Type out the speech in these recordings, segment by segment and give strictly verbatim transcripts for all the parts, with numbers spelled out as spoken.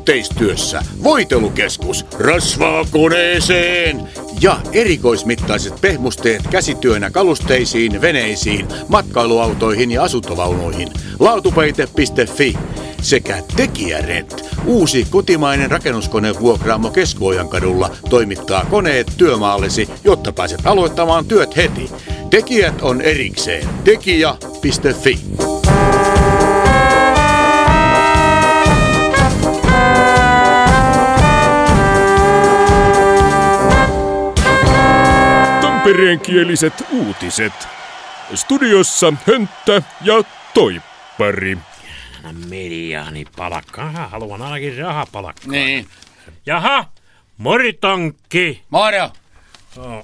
Yhteistyössä Voitelukeskus Rasvaa koneeseen ja erikoismittaiset pehmusteet käsityönä kalusteisiin, veneisiin, matkailuautoihin ja asuntovaunuihin. Laatupeite piste fi sekä Tekijärent, uusi kotimainen rakennuskonevuokraamo Keski-Ojankadulla, toimittaa koneet työmaallesi, jotta pääset aloittamaan työt heti. Tekijät on erikseen. Tekijä piste fi. Tampereenkieliset uutiset. Studiossa Hönttä ja Toippari. Mediaani palakkaa. Haluan ainakin rahapalakkaa. Niin. Jaha, moritonkki. Moro. Oh.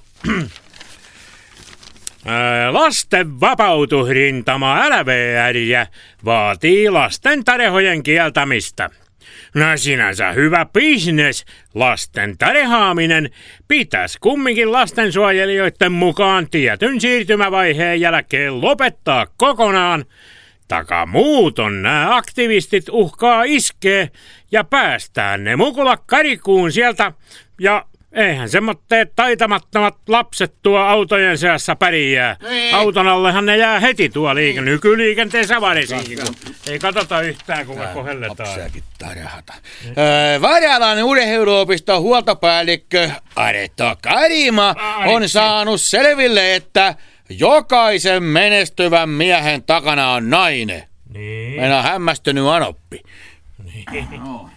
Lasten vapautusrintama L V R vaatii lasten tarehojen kieltämistä. No sinänsä hyvä bisnes. Lasten tarehaaminen pitäisi kumminkin lastensuojelijoiden mukaan tietyn siirtymävaiheen jälkeen lopettaa kokonaan. Takamuuton nämä aktivistit uhkaa iskee ja päästään ne mukula karikuun sieltä ja eihän semmoitteet taitamattomat lapset tuo autojen seassa pärjää. Ei. Auton allehan ne jää heti tuo liike, nykyliikenteessä varsinkin, kun ei katsota yhtään kuinka kohelletaan. Lapsiakin tarjahata. Öö, Varjalan urheiluopiston huoltopäällikkö Areto Karima on saanut selville, että jokaisen menestyvän miehen takana on nainen. Niin. Meillä on hämmästynyt anoppi. Niin. No.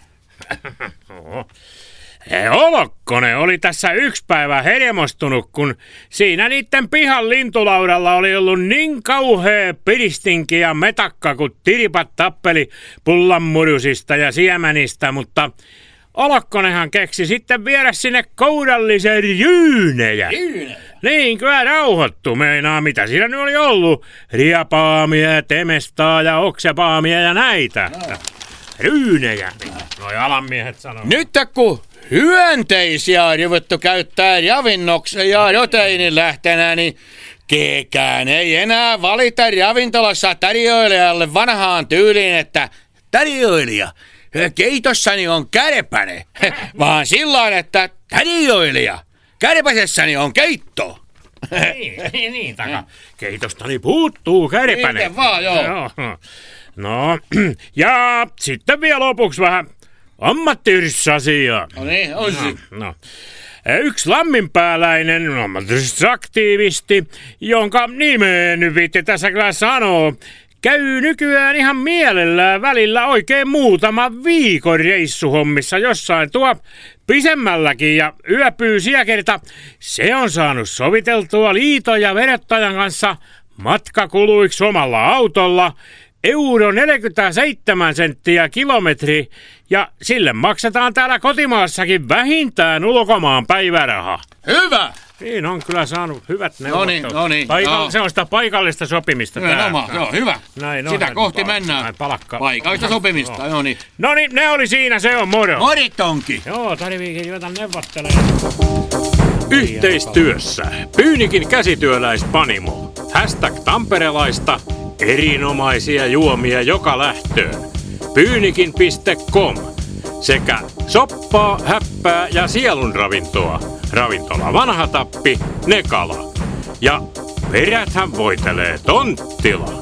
Olokkonen oli tässä yksi päivä hermostunut, kun siinä niitten pihan lintulaudalla oli ollut niin kauhea piristinki ja metakka, kun tiripat tappeli pullanmurusista ja siemänistä, mutta Olokkonenhan keksi sitten viedä sinne koudallisen ryynejä. Ryynejä? Niin, kyllä rauhoittu meinaa, mitä siinä nyt oli ollut. Riapaamia, temestaa ja oksepaamia ja näitä. No. Ryynejä, noi alanmiehet sanoo. Nyt kun hyönteisiä on ruvettu käyttää ravinnoksi ja roteiinin lähtenä, niin kekään ei enää valita ravintolassa tarjoilijalle vanhaan tyyliin, että tarjoilija, keitossani on kärpäne, vaan silloin, että tarjoilija, kärpäsessäni on keitto. Niin, niin, niin taka. Keitostani puuttuu kärpäne. Miten vaan, joo. joo. No, ja sitten vielä lopuksi vähän ammattiyhdistysasiaa. No niin, on no, no. Yksi lamminpääläinen ammattiyhdistysaktiivisti, jonka nimeen nyt viitti tässä kyllä sanoo, käy nykyään ihan mielellään välillä oikein muutama viikon reissuhommissa jossain tuo pisemmälläkin ja yöpyy siellä kerta. Se on saanut soviteltua liiton ja verottajan kanssa matkakuluiksi omalla autolla euro neljäkymmentäseitsemän senttiä kilometri ja sille maksetaan täällä kotimaassakin vähintään ulkomaan päiväraha. Hyvä! Niin on kyllä saanut hyvät neuvottelut. No niin, no Paikall- niin. se on sitä paikallista sopimista. Nimenomaan, joo, hyvä. Näin on. Sitä kohti mennään. Paikallista sopimista, joo niin. No niin, ne oli siinä, se on moro. Moritonki. Joo, tarviikin ruveta neuvottelemaan. Yhteistyössä Pyynikin käsityöläispanimo. Hashtag tamperelaista. Erinomaisia juomia joka lähtöön. Pyynikin piste com sekä soppaa, häppää ja sielunravintoa. Ravintola Vanha Tappi, Nekala. Ja peräthän voitelee Tonttila.